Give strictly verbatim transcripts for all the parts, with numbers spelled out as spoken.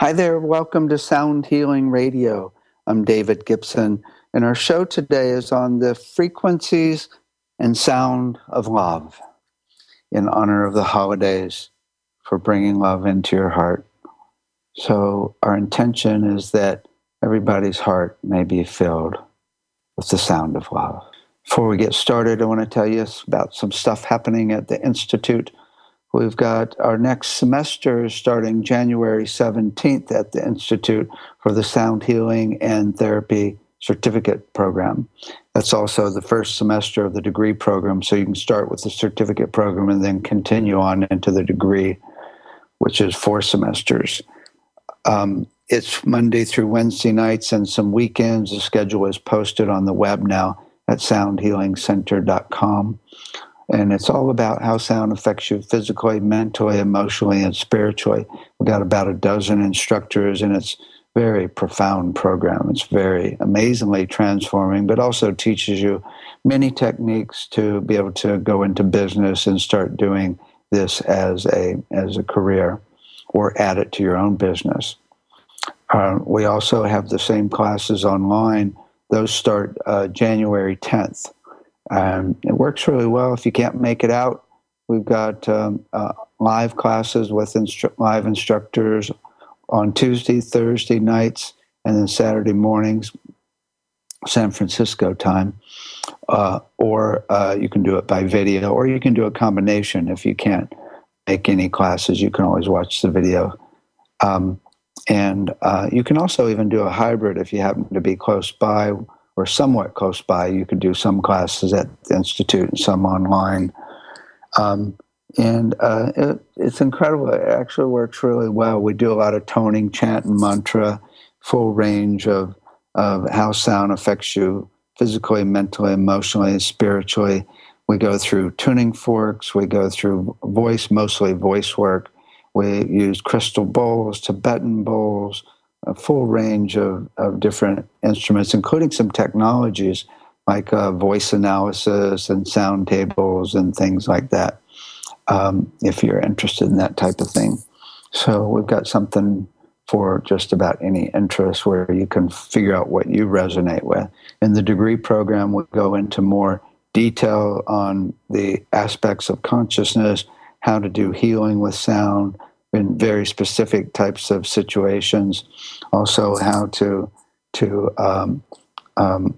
Hi there, welcome to Sound Healing Radio. I'm David Gibson, and our show today is on the frequencies and sound of love in honor of the holidays for bringing love into your heart. So our intention is that everybody's heart may be filled with the sound of love. Before we get started, I want to tell you about some stuff happening at the Institute. We've got our next semester starting January seventeenth at the Institute for the Sound Healing and Therapy Certificate Program. That's also the first semester of the degree program, so you can start with the certificate program and then continue on into the degree, which is four semesters. Um, it's Monday through Wednesday nights and some weekends. The schedule is posted on the web now at sound healing center dot com. And it's all about how sound affects you physically, mentally, emotionally, and spiritually. We've got about a dozen instructors, and it's a very profound program. It's very amazingly transforming, but also teaches you many techniques to be able to go into business and start doing this as a as a career or add it to your own business. Uh, we also have the same classes online. Those start uh, January tenth. Um, it works really well. If you can't make it out, we've got um, uh, live classes with instru- live instructors on Tuesday, Thursday nights, and then Saturday mornings, San Francisco time. Uh, or uh, you can do it by video, or you can do a combination. If you can't make any classes, you can always watch the video. Um, and uh, you can also even do a hybrid if you happen to be close by, or somewhat close by. You could do some classes at the Institute and some online. Um, and uh, it, it's incredible. It actually works really well. We do a lot of toning, chant, and mantra, full range of, of how sound affects you physically, mentally, emotionally, and spiritually. We go through tuning forks. We go through voice, mostly voice work. We use crystal bowls, Tibetan bowls, a full range of, of different instruments, including some technologies like uh, voice analysis and sound tables and things like that, um, if you're interested in that type of thing. So we've got something for just about any interest where you can figure out what you resonate with. In the degree program, we go into more detail on the aspects of consciousness, how to do healing with sound, in very specific types of situations, also how to to um, um,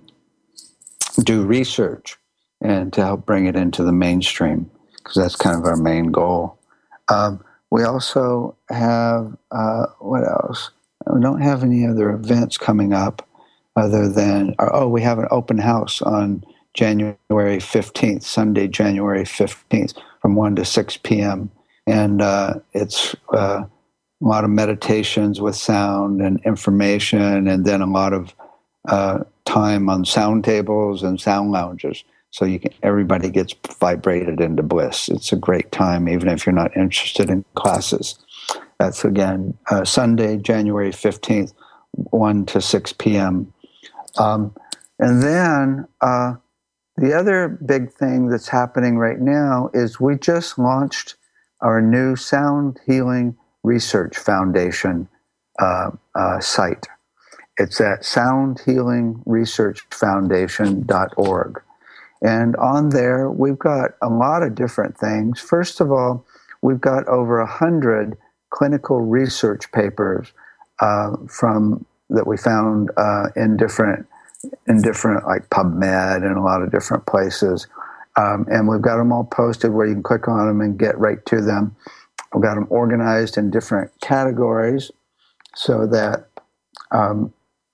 do research and to help bring it into the mainstream, because that's kind of our main goal. Um, we also have, uh, what else? We don't have any other events coming up other than, or, oh, we have an open house on January fifteenth, Sunday, January fifteenth, from one to six p.m., And uh, it's uh, a lot of meditations with sound and information, and then a lot of uh, time on sound tables and sound lounges. So you can, everybody gets vibrated into bliss. It's a great time, even if you're not interested in classes. That's, again, uh, Sunday, January fifteenth, one to six p.m. Um, and then uh, the other big thing that's happening right now is we just launched our new Sound Healing Research Foundation uh, uh, site. It's at sound healing research foundation dot org. And on there, we've got a lot of different things. First of all, we've got over one hundred clinical research papers uh, from that we found uh, in different, in different, like PubMed and a lot of different places. Um, and we've got them all posted where you can click on them and get right to them. We've got them organized in different categories so that um,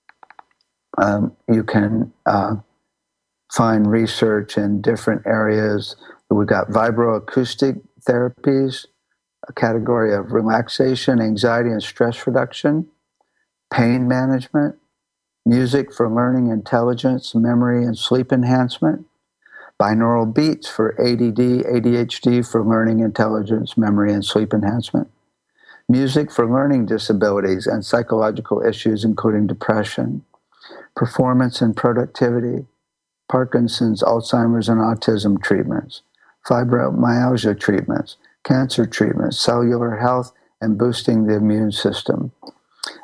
um, you can uh, find research in different areas. We've got vibroacoustic therapies, a category of relaxation, anxiety, and stress reduction, pain management, music for learning intelligence, memory, and sleep enhancement, binaural beats for A D D, A D H D for learning intelligence, memory, and sleep enhancement. Music for learning disabilities and psychological issues, including depression. Performance and productivity. Parkinson's, Alzheimer's, and autism treatments. Fibromyalgia treatments. Cancer treatments. Cellular health and boosting the immune system.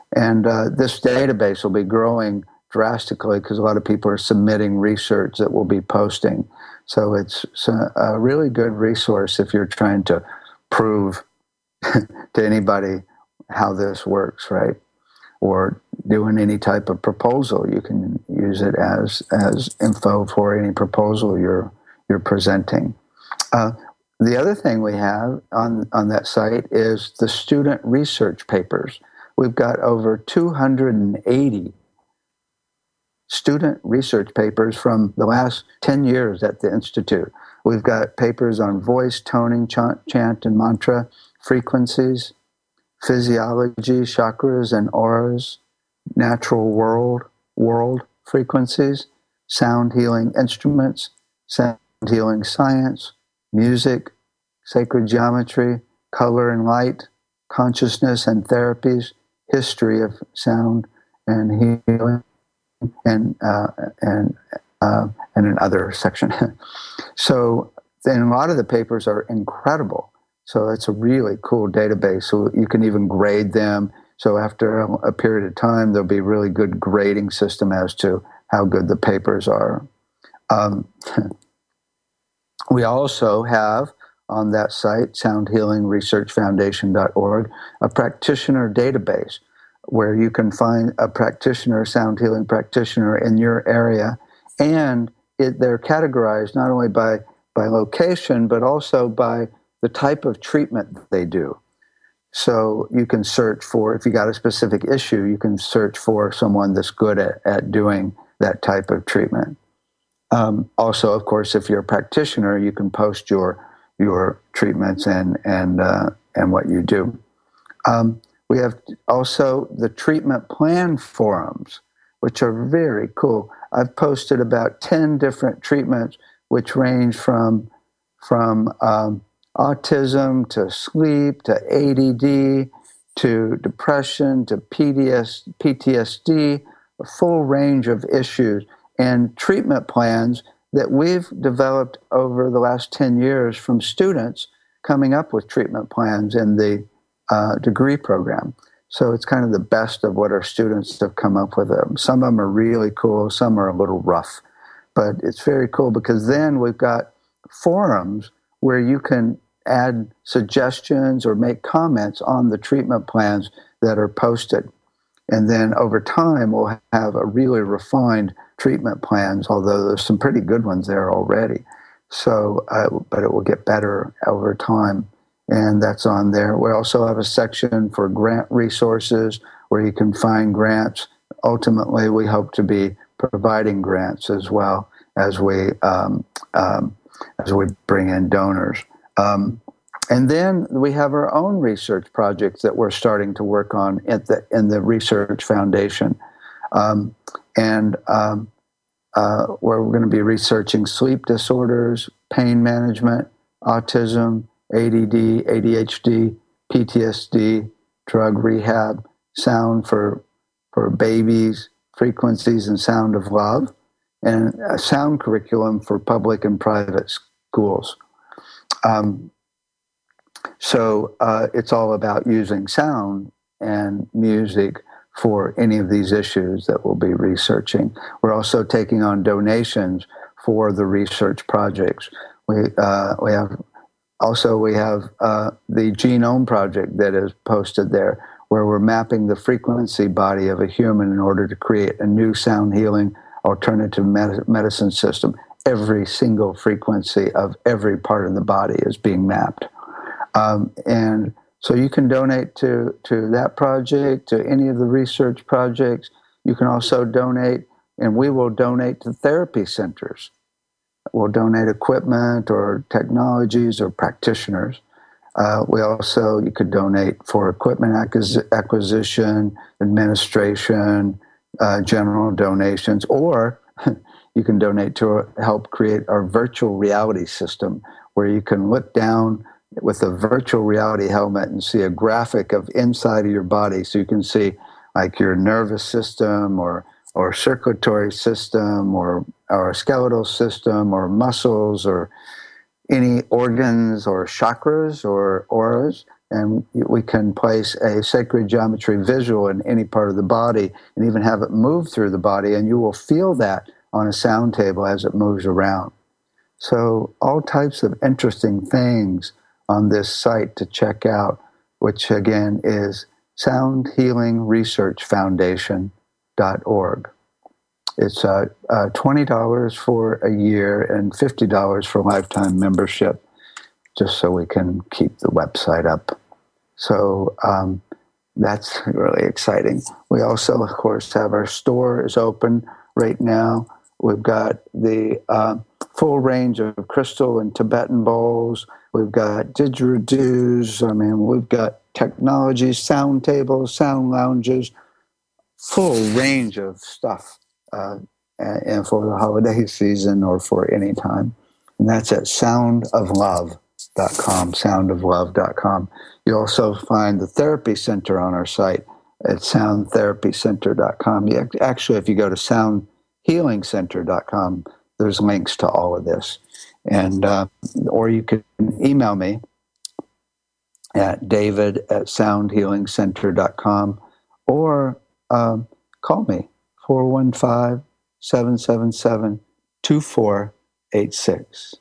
And uh, this database will be growing drastically because a lot of people are submitting research that we'll be posting. So it's, it's a, a really good resource if you're trying to prove to anybody how this works, right? Or doing any type of proposal. You can use it as as info for any proposal you're you're presenting. Uh, the other thing we have on, on that site is the student research papers. We've got over two hundred eighty student research papers from the last ten years at the Institute. We've got papers on voice, toning, chant, chant and mantra, frequencies, physiology, chakras and auras, natural world, world frequencies, sound healing instruments, sound healing science, music, sacred geometry, color and light, consciousness and therapies, history of sound and healing, and uh, and uh, and another section. So, and a lot of the papers are incredible. So it's a really cool database. So you can even grade them. So after a, a period of time, there'll be a really good grading system as to how good the papers are. Um, we also have on that site, sound healing research foundation dot org, a practitioner database where you can find a practitioner, sound healing practitioner in your area. And it, they're categorized not only by, by location, but also by the type of treatment they do. So you can search for, if you got a specific issue, you can search for someone that's good at, at doing that type of treatment. Um, also, of course, if you're a practitioner, you can post your your treatments and and uh, and what you do. Um, we have also the treatment plan forums, which are very cool. I've posted about ten different treatments, which range from from um, autism to sleep to A D D to depression to P T S D, a full range of issues and treatment plans that we've developed over the last ten years from students coming up with treatment plans in the uh, degree program. So it's kind of the best of what our students have come up with. Them. Some of them are really cool, some are a little rough, but it's very cool because then we've got forums where you can add suggestions or make comments on the treatment plans that are posted. And then over time, we'll have a really refined treatment plans, although there's some pretty good ones there already. So, uh, but it will get better over time. And that's on there. We also have a section for grant resources where you can find grants. Ultimately, we hope to be providing grants as well as we um, um, as we bring in donors. Um, and then we have our own research projects that we're starting to work on at the in the Research Foundation, um, and um, uh, where we're going to be researching sleep disorders, pain management, autism, A D D, A D H D, P T S D, drug rehab, sound for for babies, frequencies and sound of love, and a sound curriculum for public and private schools. Um, so uh, it's all about using sound and music for any of these issues that we'll be researching. We're also taking on donations for the research projects. We uh, we have also we have uh, the Genome Project that is posted there, where we're mapping the frequency body of a human in order to create a new sound healing alternative med- medicine system. Every single frequency of every part of the body is being mapped. Um, and so you can donate to, to that project, to any of the research projects. You can also donate, and we will donate to therapy centers. We'll donate equipment or technologies or practitioners. Uh, we also, you could donate for equipment acquis- acquisition, administration, uh, general donations, or you can donate to help create our virtual reality system where you can look down with a virtual reality helmet and see a graphic of inside of your body. So you can see like your nervous system or or circulatory system or, or skeletal system or muscles or any organs or chakras or auras and we can place a sacred geometry visual in any part of the body and even have it move through the body, and you will feel that on a sound table as it moves around. So all types of interesting things on this site to check out, which again is sound healing research foundation dot org. It's uh, uh, twenty dollars for a year and fifty dollars for lifetime membership, just so we can keep the website up. So um, that's really exciting. We also, of course, have our store is open right now. We've got the uh, full range of crystal and Tibetan bowls. We've got didgeridoos. I mean, we've got technology, sound tables, sound lounges, full range of stuff. Uh, and for the holiday season or for any time. And that's at sound of love dot com, sound of love dot com. You also find the therapy center on our site at sound therapy center dot com. You, actually, if you go to sound healing center dot com, there's links to all of this. And uh, or you can email me at david at sound healing center dot com or um, call me, four one five, seven seven seven, two four eight six.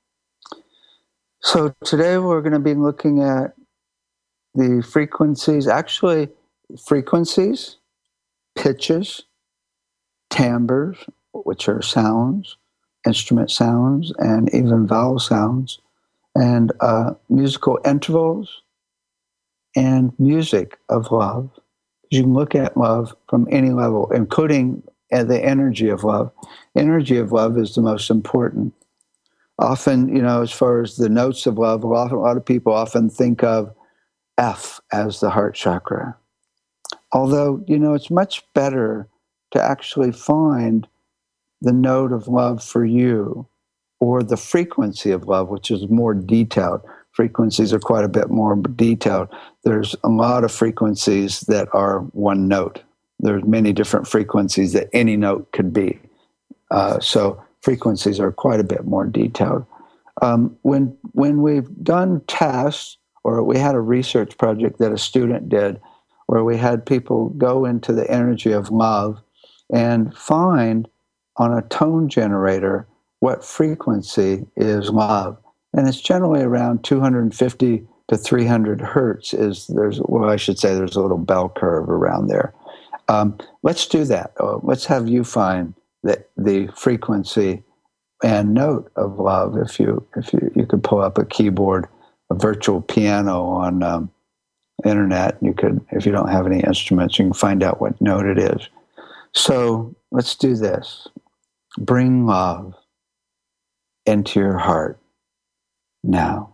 So today we're going to be looking at the frequencies, actually frequencies, pitches, timbres, which are sounds, instrument sounds, and even vowel sounds, and uh, musical intervals, and music of love. You can look at love from any level, including the energy of love. Energy of love is the most important. Often, you know, as far as the notes of love, a lot, a lot of people often think of F as the heart chakra. Although, you know, it's much better to actually find the note of love for you or the frequency of love, which is more detailed. Frequencies are quite a bit more detailed. There's a lot of frequencies that are one note. There's many different frequencies that any note could be. Uh, so frequencies are quite a bit more detailed. Um, when when we've done tests, or we had a research project that a student did, where we had people go into the energy of love and find on a tone generator what frequency is love. And it's generally around two hundred fifty to three hundred hertz. Is there's well, I should say there's a little bell curve around there. Um, let's do that. Uh, let's have you find the the frequency and note of love. If you if you you could pull up a keyboard, a virtual piano on um, internet, you could. If you don't have any instruments, you can find out what note it is. So let's do this. Bring love into your heart now.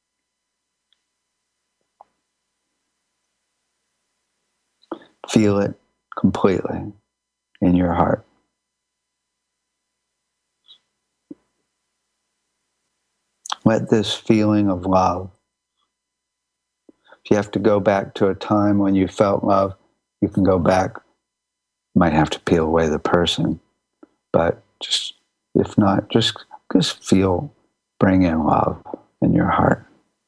Feel it completely in your heart. Let this feeling of love, if you have to go back to a time when you felt love, you can go back. You might have to peel away the person, but just, if not, just, just feel, bring in love in your heart.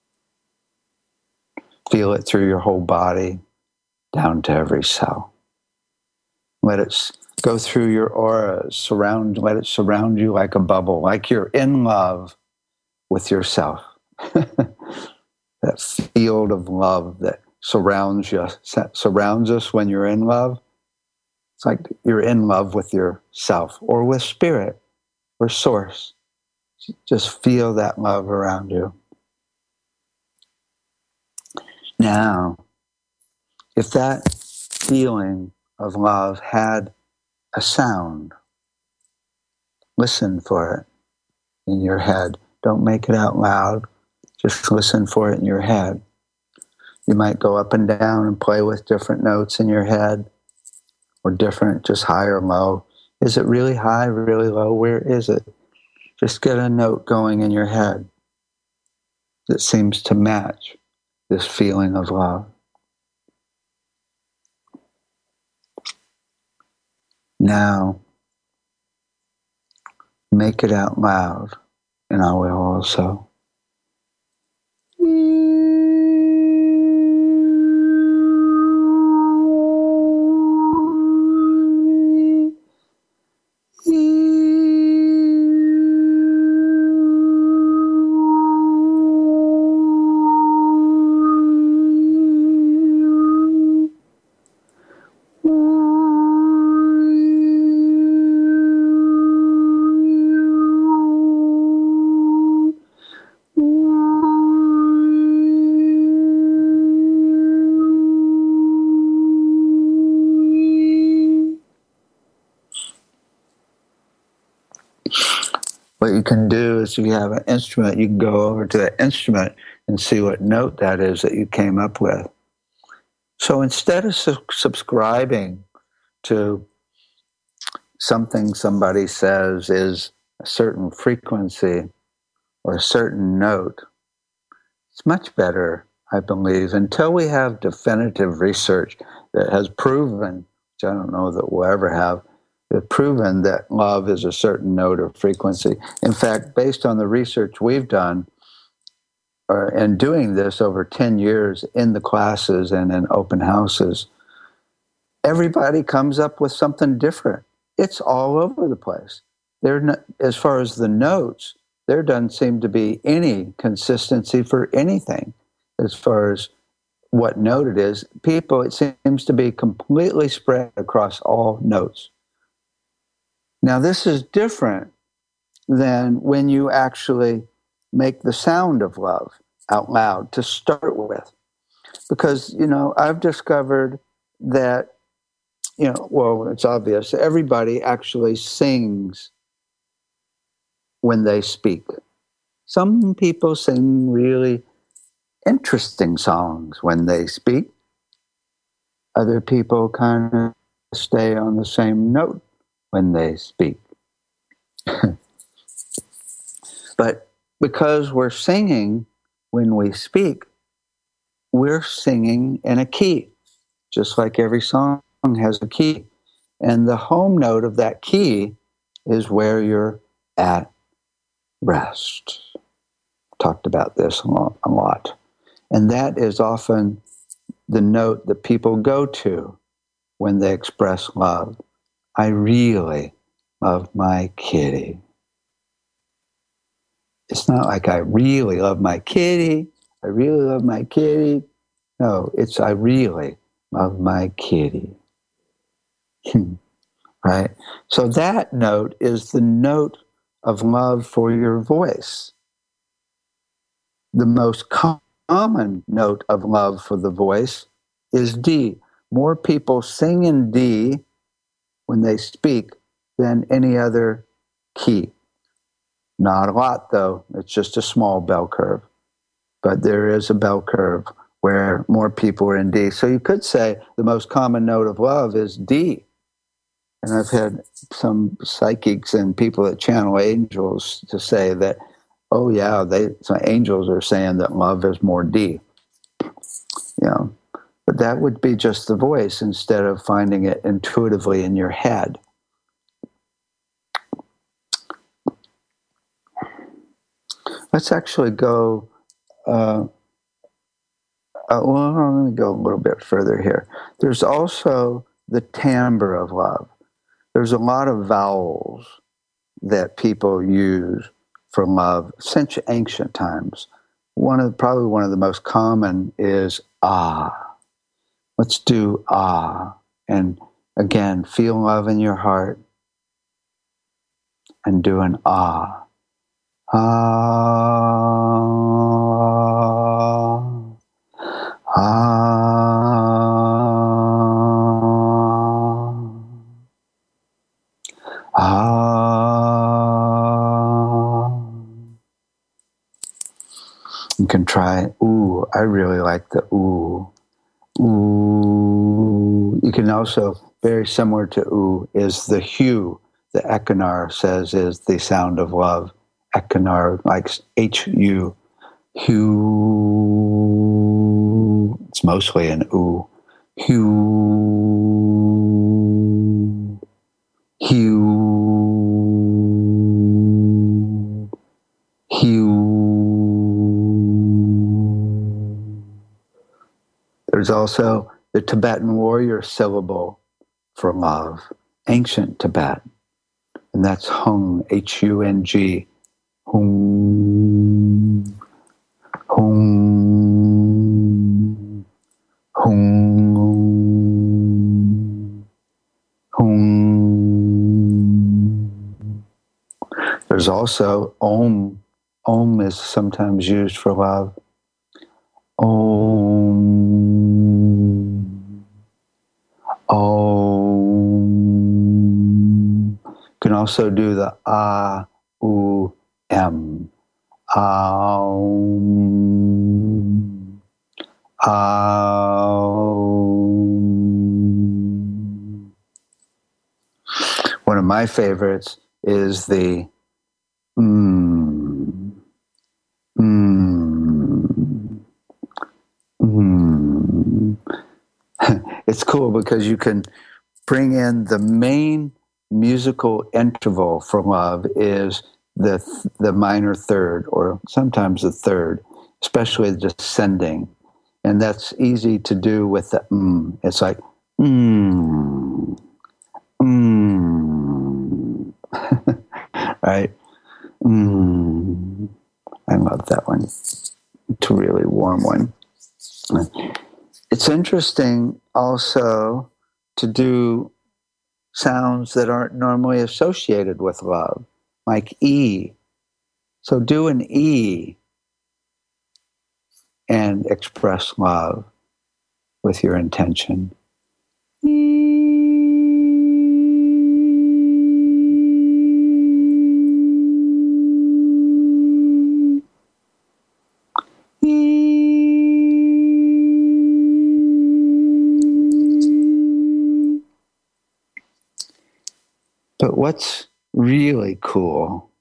Feel it through your whole body, down to every cell. Let it go through your aura, surround, let it surround you like a bubble, like you're in love with yourself. That field of love that surrounds you, surrounds us when you're in love. It's like you're in love with yourself or with spirit or source. Just feel that love around you. Now, if that feeling of love had a sound, listen for it in your head. Don't make it out loud. Just listen for it in your head. You might go up and down and play with different notes in your head, or different, just high or low. Is it really high, really low? Where is it? Just get a note going in your head that seems to match this feeling of love. Now, make it out loud, and I will also. What you can do is if you have an instrument, you can go over to that instrument and see what note that is that you came up with. So instead of su- subscribing to something somebody says is a certain frequency or a certain note, it's much better, I believe, until we have definitive research that has proven, which I don't know that we'll ever have, that proven that love is a certain note or frequency. In fact, based on the research we've done, or, and doing this over ten years in the classes and in open houses, everybody comes up with something different. It's all over the place. They're not, as far as the notes, there doesn't seem to be any consistency for anything as far as what note it is. People, it seems to be completely spread across all notes. Now, this is different than when you actually make the sound of love out loud to start with. Because, you know, I've discovered that, you know, well, it's obvious, everybody actually sings when they speak. Some people sing really interesting songs when they speak. Other people kind of stay on the same note when they speak. But because we're singing when we speak, we're singing in a key, just like every song has a key. And the home note of that key is where you're at rest. Talked about this a lot, a lot. And that is often the note that people go to when they express love. I really love my kitty. It's not like I really love my kitty. I really love my kitty. No, it's I really love my kitty. Right? So that note is the note of love for your voice. The most common note of love for the voice is D. More people sing in D when they speak than any other key. Not a lot, though. It's just a small bell curve. But there is a bell curve where more people are in D. So you could say the most common note of love is D. And I've had some psychics and people that channel angels to say that, oh yeah, they some angels are saying that love is more D. You know, but that would be just the voice instead of finding it intuitively in your head. Let's actually go. Uh, uh, well, let me go a little bit further here. There's also the timbre of love. There's a lot of vowels that people use for love since ancient times. One of probably one of the most common is ah. Let's do ah, and again feel love in your heart, and do an ah. Ah, ah, ah. You can try ooh. I really like the ooh. Ooh. You can also, very similar to ooh, is the hue. The Ekanar says is the sound of love. Ekanar, like H U. Hue. It's mostly an ooh. Hue. Hue. Hue. There's also the Tibetan warrior syllable for love, ancient Tibet, and that's hung, H U N G, hung, hung, hung, hung. There's also Om. Om is sometimes used for love. Om. Om. You can also do the ah, ooh, M. Aum. Aum. One of my favorites is the mm. Mm. Mm. It's cool because you can bring in the main musical interval for love is the the minor third, or sometimes the third, especially the descending, and that's easy to do with the mm. It's like mm, mm, right? Mm. I love that one. It's a really warm one. It's interesting also to do sounds that aren't normally associated with love, like E. So do an E and express love with your intention. E. But what's really cool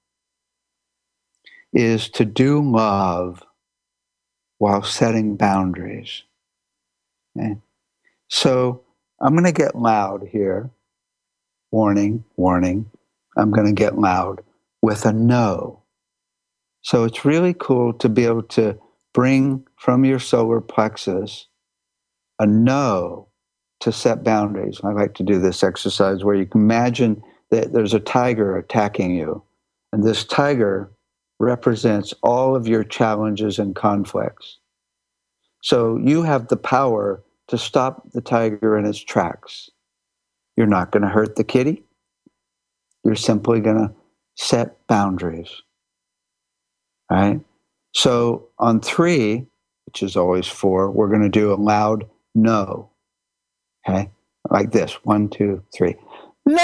is to do love while setting boundaries. Okay? So I'm going to get loud here. Warning, warning. I'm going to get loud with a no. So it's really cool to be able to bring from your solar plexus a no to set boundaries. I like to do this exercise where you can imagine that there's a tiger attacking you, and this tiger represents all of your challenges and conflicts. So you have the power to stop the tiger in its tracks. You're not going to hurt the kitty. You're simply going to set boundaries. Right? So on three, which is always four, we're going to do a loud no. Okay? Like this. One, two, three. No!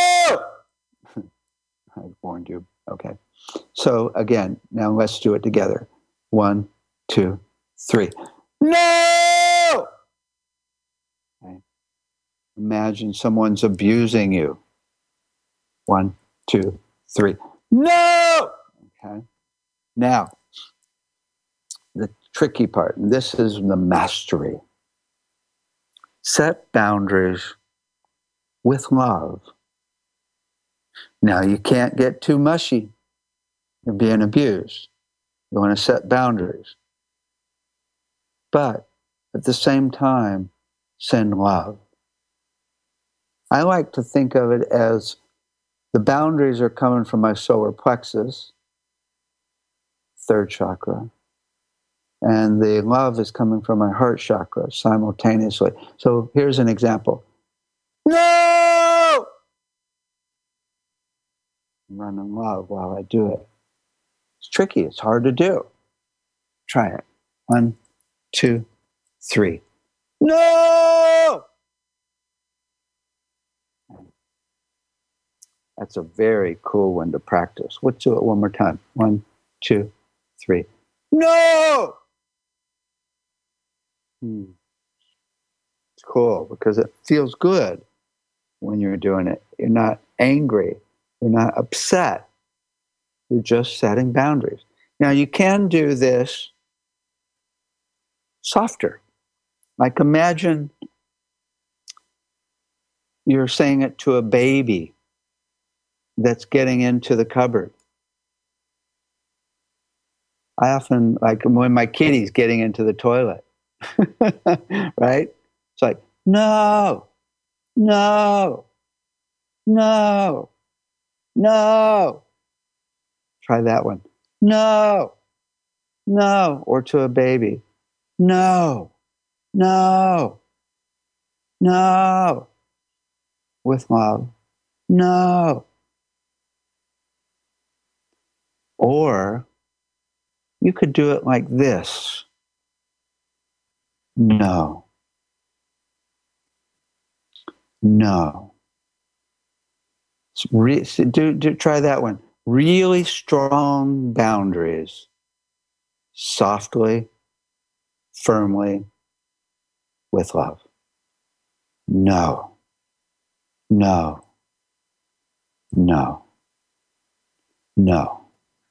I warned you. Okay. So again, now let's do it together. One, two, three. No! Okay. Imagine someone's abusing you. One, two, three. No! Okay. Now, the tricky part, and this is the mastery. Set boundaries with love. Now, you can't get too mushy. You're being abused. You want to set boundaries. But at the same time, send love. I like to think of it as the boundaries are coming from my solar plexus, third chakra, and the love is coming from my heart chakra simultaneously. So here's an example. No! I'm running love while I do it. It's tricky. It's hard to do. Try it. One, two, three. No! That's a very cool one to practice. Let's do it one more time. One, two, three. No! Hmm. It's cool because it feels good when you're doing it. You're not angry. You're not upset. You're just setting boundaries. Now, you can do this softer. Like imagine you're saying it to a baby that's getting into the cupboard. I often, like when my kitty's getting into the toilet, right? It's like, no, no, no, no. Try that one. No, no. Or to a baby. No, no, no. With love. No. Or you could do it like this. No. No. Re- do, do, try that one. really strong boundaries, softly, firmly, with love. No, no, no, no.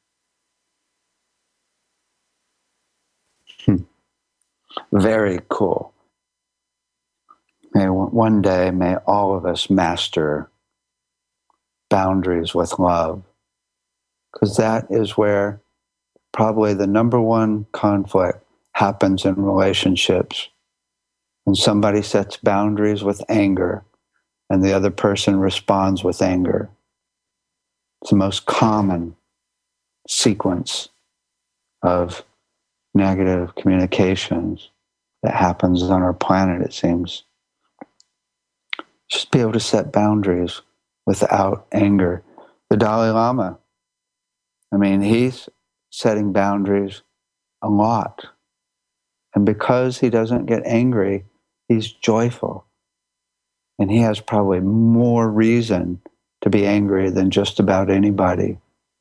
Hmm. Very cool. May one day, may all of us master boundaries with love, because that is where probably the number one conflict happens in relationships. When somebody sets boundaries with anger and the other person responds with anger. It's the most common sequence of negative communications that happens on our planet, it seems. Just be able to set boundaries without anger. The Dalai Lama, I mean, he's setting boundaries a lot. And because he doesn't get angry, he's joyful. And he has probably more reason to be angry than just about anybody.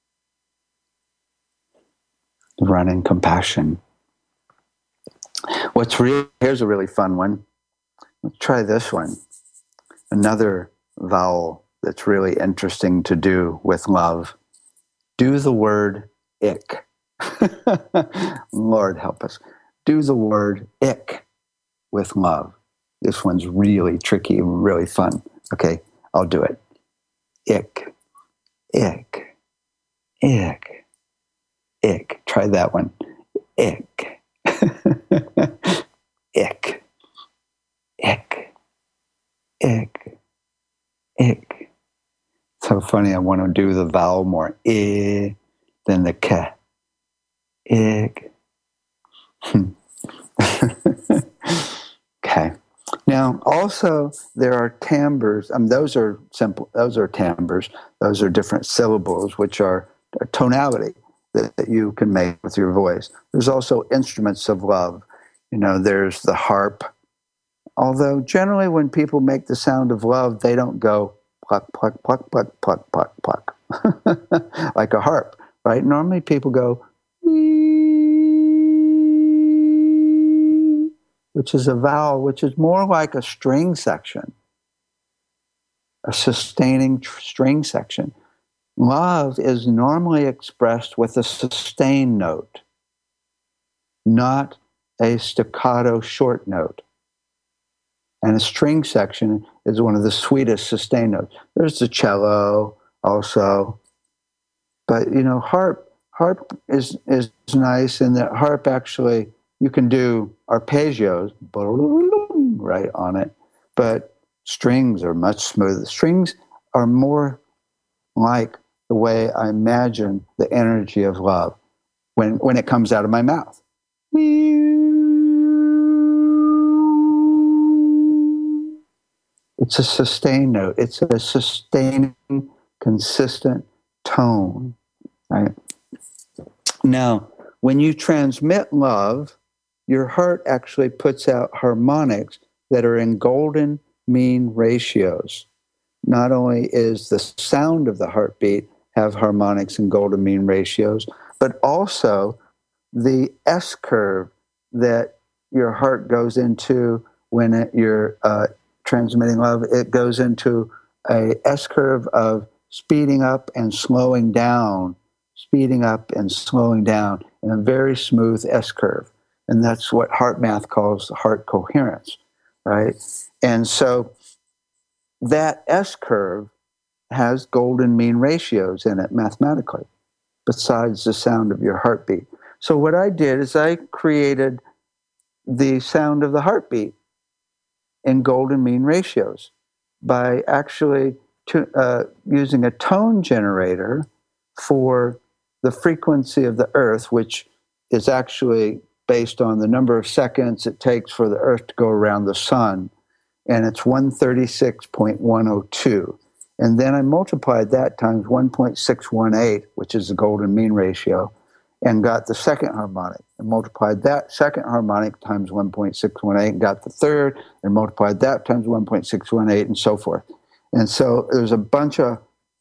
Running compassion. What's real? Here's a really fun one. Let's try this one. Another vowel that's really interesting to do with love. Do the word ick. Lord help us. Do the word ick with love. This one's really tricky, really fun. Okay, I'll do it. Ick, ick, ick, ick. Try that one. Ick. Ick. Ick. Ick. Ick. So funny, I want to do the vowel more I than the k. Ick. Okay. Now, also, there are timbres. Um, those are simple. Those are timbres. Those are different syllables, which are a tonality that, that you can make with your voice. There's also instruments of love. You know, there's the harp. Although generally, when people make the sound of love, they don't go pluck, pluck, pluck, pluck, pluck, pluck, pluck, like a harp, right? Normally, people go, which is a vowel, which is more like a string section, a sustaining tr- string section. Love is normally expressed with a sustained note, not a staccato short note. And a string section is one of the sweetest sustained notes. There's the cello also. But, you know, harp, harp is, is nice in that harp actually, you can do arpeggios, right, on it, but strings are much smoother. Strings are more like the way I imagine the energy of love when, when it comes out of my mouth. It's a sustained note. It's a sustaining, consistent tone, right? Now, when you transmit love, your heart actually puts out harmonics that are in golden mean ratios. Not only is the sound of the heartbeat have harmonics and golden mean ratios, but also the S curve that your heart goes into when it, you're uh, transmitting love, it goes into a S curve of speeding up and slowing down, speeding up and slowing down in a very smooth S curve. And that's what heart math calls heart coherence, right? And so that S curve has golden mean ratios in it mathematically, besides the sound of your heartbeat. So what I did is I created the sound of the heartbeat in golden mean ratios by actually to, uh, using a tone generator for the frequency of the Earth, which is actually based on the number of seconds it takes for the Earth to go around the sun, and it's one thirty-six point one zero two. And then I multiplied that times one point six one eight, which is the golden mean ratio, and got the second harmonic, and multiplied that second harmonic times one point six one eight, and got the third, and multiplied that times one point six one eight, and so forth. And so there's a bunch of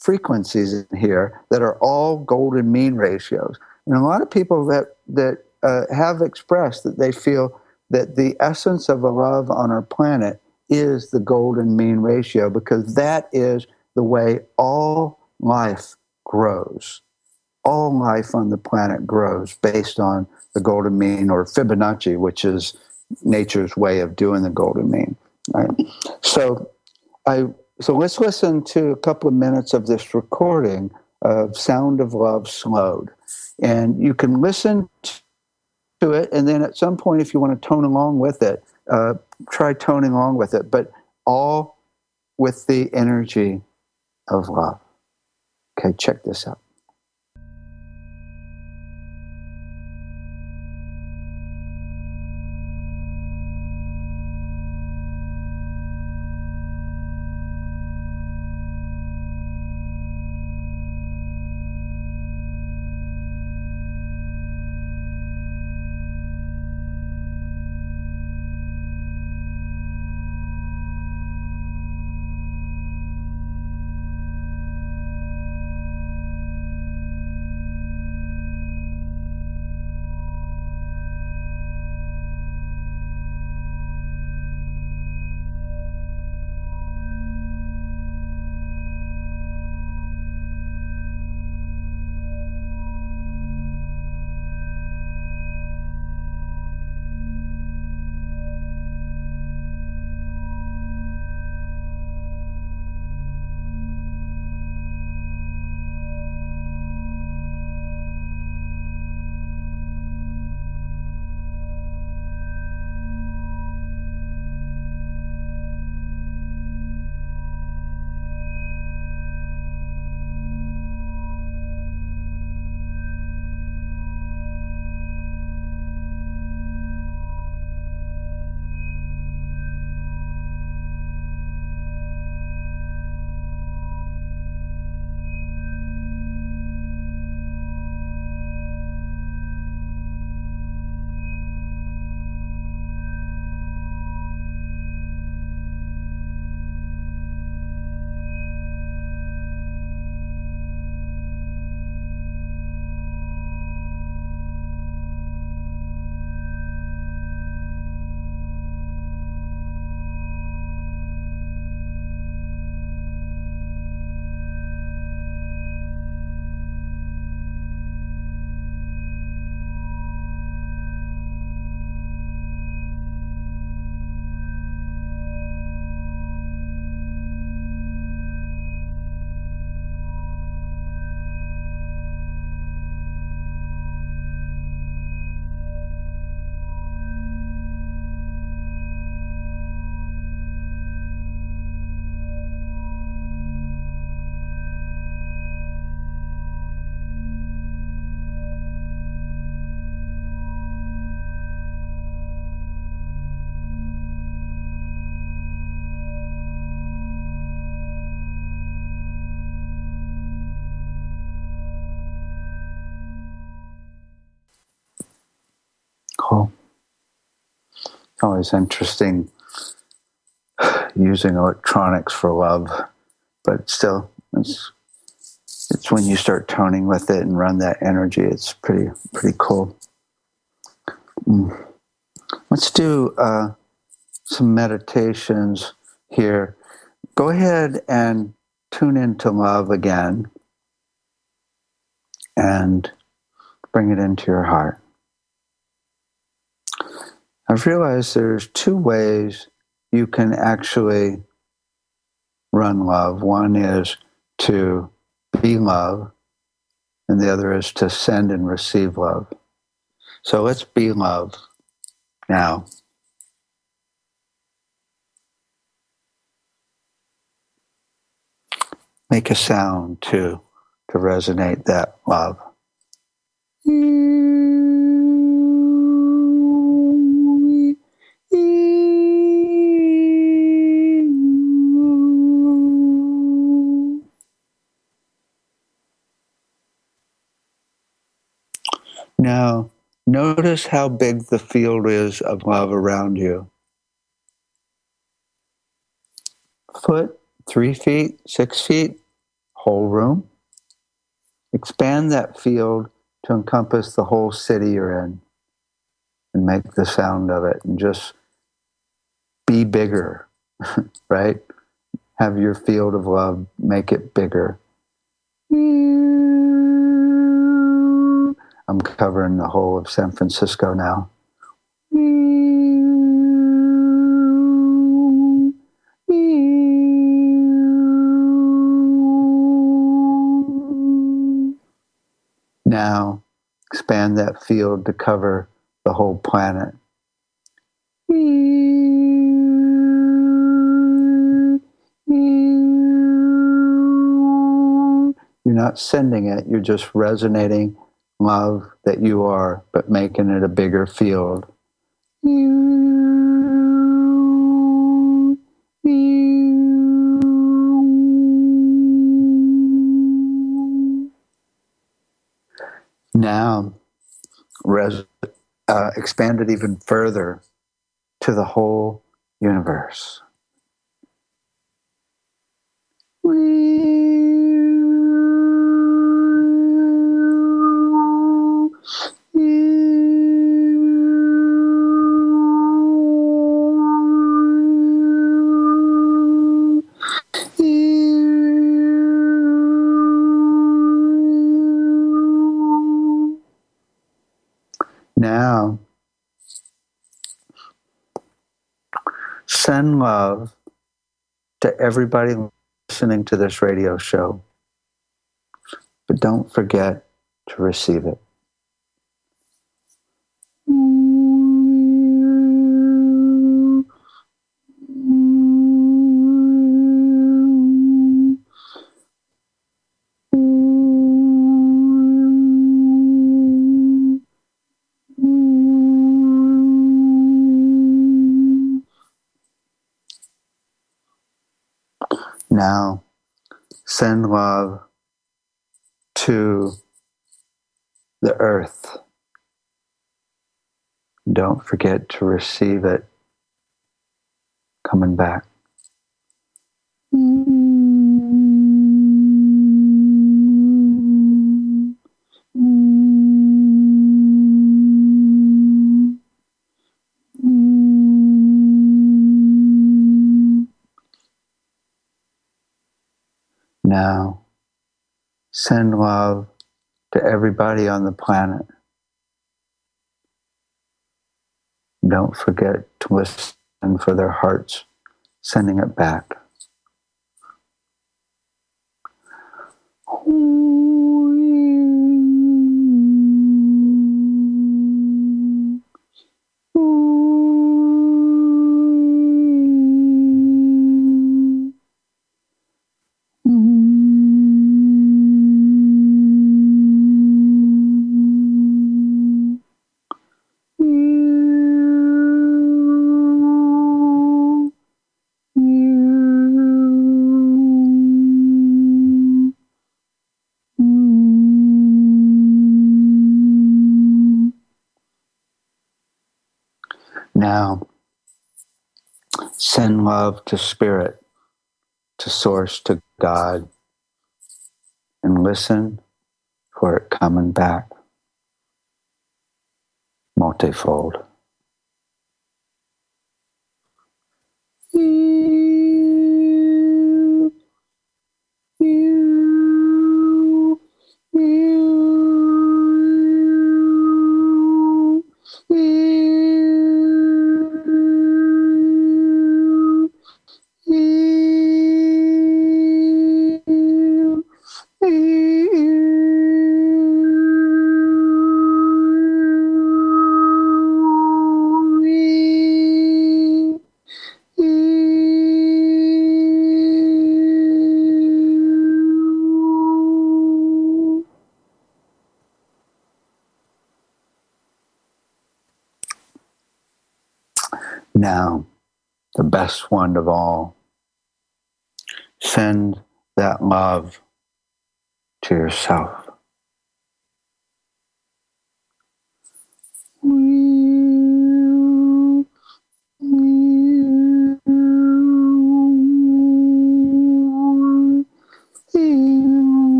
frequencies in here that are all golden mean ratios. And a lot of people that, that uh, have expressed that they feel that the essence of a love on our planet is the golden mean ratio, because that is the way all life grows. All life on the planet grows based on the golden mean, or Fibonacci, which is nature's way of doing the golden mean. Right? So, I so let's listen to a couple of minutes of this recording of Sound of Love Slowed, and you can listen to it, and then at some point, if you want to tone along with it, uh, try toning along with it, but all with the energy of love. Okay, check this out. Cool. Always interesting using electronics for love, but still, it's it's when you start toning with it and run that energy, it's pretty pretty cool. Mm. Let's do uh, some meditations here. Go ahead and tune into love again, and bring it into your heart. I've realized there's two ways you can actually run love. One is to be love, and the other is to send and receive love. So let's be love now. Make a sound to, to resonate that love. Now, notice how big the field is of love around you. Foot, three feet, six feet, whole room. Expand that field to encompass the whole city you're in and make the sound of it and just be bigger, right? Have your field of love, make it bigger. I'm covering the whole of San Francisco now. Now, expand that field to cover the whole planet. You're not sending it, you're just resonating love that you are, but making it a bigger field. Now, res- uh, expand it even further to the whole universe. Now, send love to everybody listening to this radio show, but don't forget to receive it. Now, send love to the earth. Don't forget to receive it coming back. Now, send love to everybody on the planet. Don't forget to listen for their hearts, sending it back. Now, send love to Spirit, to Source, to God, and listen for it coming back multifold. Now, the best one of all, send that love to yourself.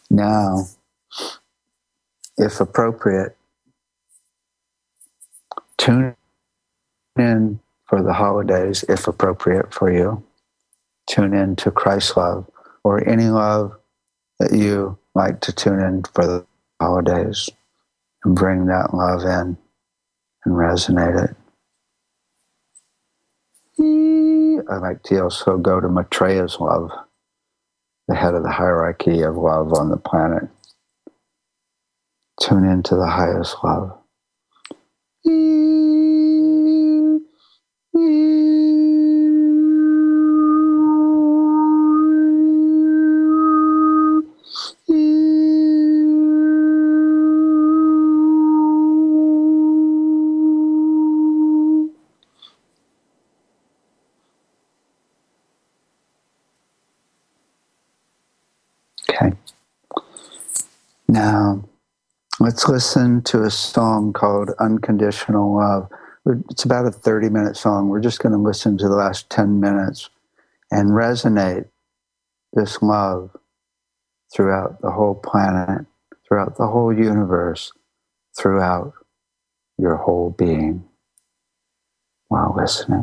Now, if appropriate, tune in for the holidays, if appropriate for you. Tune in to Christ love or any love that you like to tune in for the holidays and bring that love in and resonate it. I like to also go to Maitreya's love, the head of the hierarchy of love on the planet. Tune into the highest love. Okay. Now, let's listen to a song called Unconditional Love. It's about a thirty-minute song. We're just going to listen to the last ten minutes and resonate this love throughout the whole planet, throughout the whole universe, throughout your whole being while listening.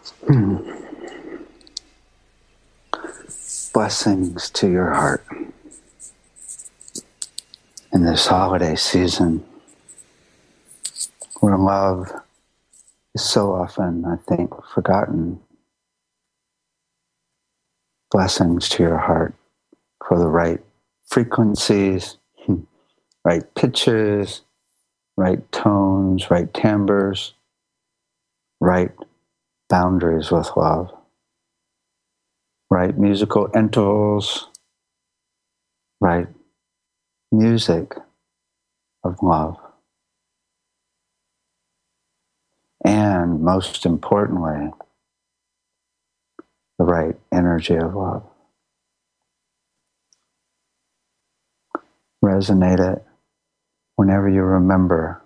Hmm. Blessings to your heart in this holiday season where love is so often, I think, forgotten. Blessings to your heart for the right frequencies, right pitches, right tones, right timbres, right boundaries with love, right musical intervals, right music of love. And most importantly, the right energy of love. Resonate it whenever you remember.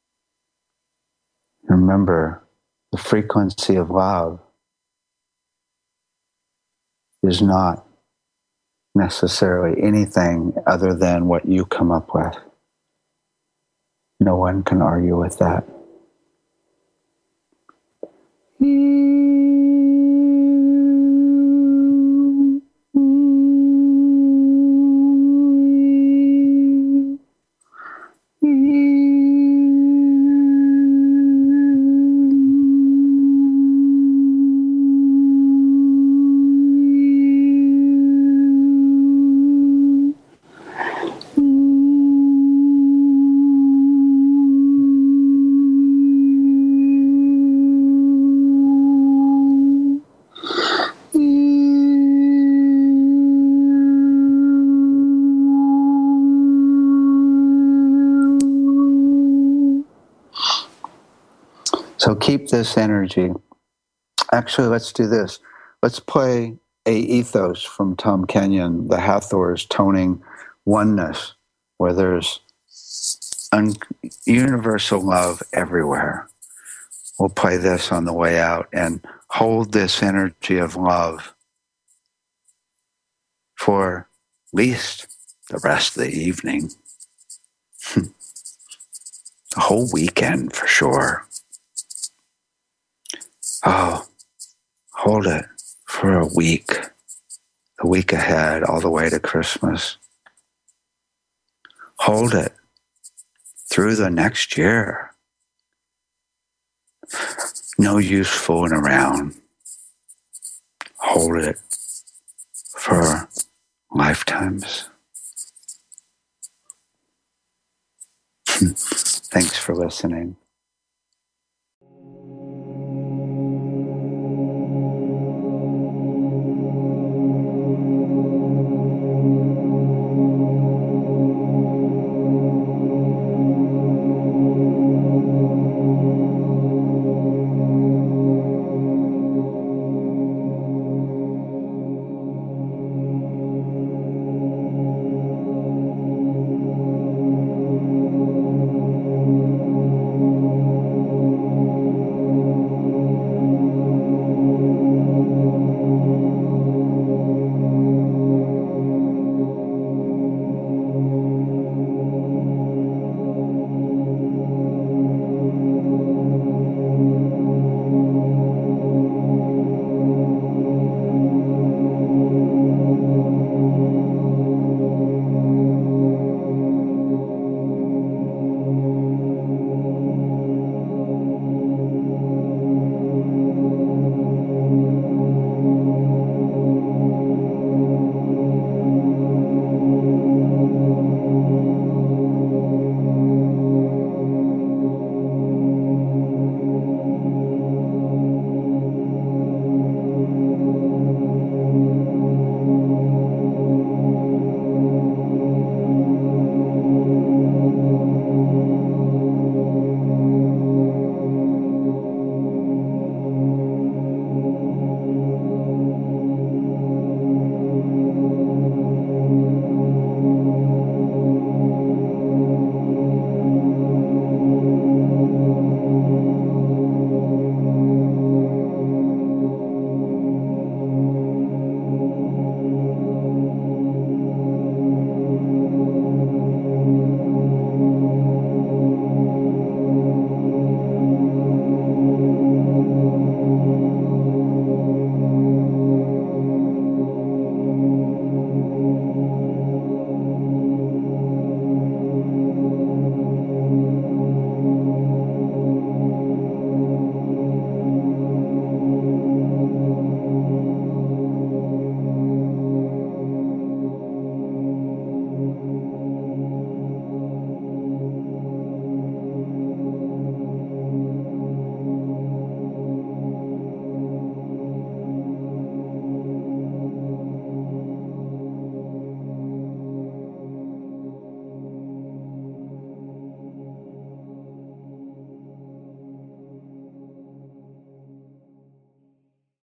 Remember, the frequency of love is not necessarily anything other than what you come up with. No one can argue with that. So keep this energy. Actually, let's do this. Let's play a ethos from Tom Kenyon, the Hathors, toning oneness, where there's un- universal love everywhere. We'll play this on the way out and hold this energy of love for at least the rest of the evening, the whole weekend for sure. Oh, hold it for a week, the week ahead, all the way to Christmas. Hold it through the next year. No use fooling around. Hold it for lifetimes. Thanks for listening.